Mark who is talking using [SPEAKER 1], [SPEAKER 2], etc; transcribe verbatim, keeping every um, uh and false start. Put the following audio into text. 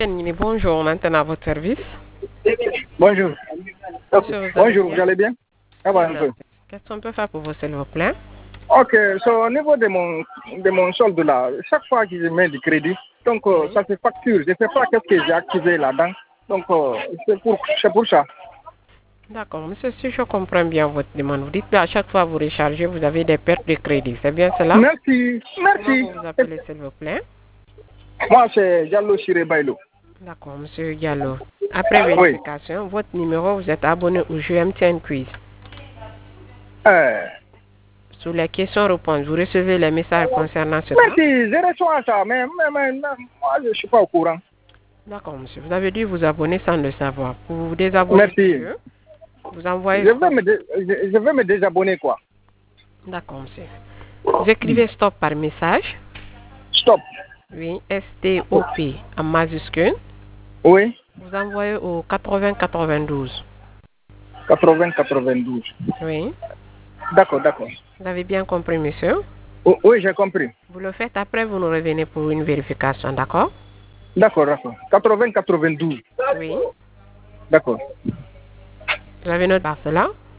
[SPEAKER 1] Bonjour, maintenant à votre service.
[SPEAKER 2] Bonjour.
[SPEAKER 1] Monsieur, vous
[SPEAKER 2] Bonjour,
[SPEAKER 1] allez
[SPEAKER 2] vous allez bien? Ça va un peu.
[SPEAKER 1] Qu'est-ce qu'on peut faire pour vous, s'il vous plaît?
[SPEAKER 2] Ok, so, au niveau de mon, de mon solde là, chaque fois que je mets du crédit, donc euh, ça se facture. Je ne sais pas qu'est-ce que j'ai activé là-dedans. Donc euh, c'est pour, c'est pour ça.
[SPEAKER 1] D'accord, monsieur, si je comprends bien votre demande, vous dites qu'à chaque fois que vous rechargez, vous avez des pertes de crédit. C'est bien cela?
[SPEAKER 2] Merci,
[SPEAKER 1] Comment
[SPEAKER 2] merci.
[SPEAKER 1] vous vous appelez, s'il vous plaît?
[SPEAKER 2] Moi, c'est Diallo Chiré Bailo.
[SPEAKER 1] D'accord, monsieur Diallo. Après
[SPEAKER 2] Oui.
[SPEAKER 1] vérification, votre numéro, vous êtes abonné au jeu M T N Quiz.
[SPEAKER 2] Euh,
[SPEAKER 1] Sur les questions-réponses, vous recevez les messages concernant ce cas.
[SPEAKER 2] merci, je reçois ça, mais, mais, mais, mais moi, je ne suis pas au courant.
[SPEAKER 1] D'accord, monsieur. Vous avez dû vous abonner sans le savoir. Pour vous désabonner
[SPEAKER 2] Merci.
[SPEAKER 1] du jeu, vous envoyez...
[SPEAKER 2] Je vais, me dé- je, je vais me désabonner, quoi.
[SPEAKER 1] D'accord, monsieur. Vous écrivez stop par message.
[SPEAKER 2] Stop.
[SPEAKER 1] Oui, S T O P en majuscule.
[SPEAKER 2] Oui,
[SPEAKER 1] Vous envoyez au quatre-vingts quatre-vingt-douze.
[SPEAKER 2] quatre-vingts quatre-vingt-douze.
[SPEAKER 1] Oui.
[SPEAKER 2] D'accord, d'accord.
[SPEAKER 1] Vous avez bien compris, monsieur?
[SPEAKER 2] Oh, oui, j'ai compris.
[SPEAKER 1] Vous le faites après, vous nous revenez pour une vérification, d'accord?
[SPEAKER 2] D'accord, d'accord. quatre-vingts quatre-vingt-douze.
[SPEAKER 1] Oui.
[SPEAKER 2] D'accord.
[SPEAKER 1] Vous avez noté par cela?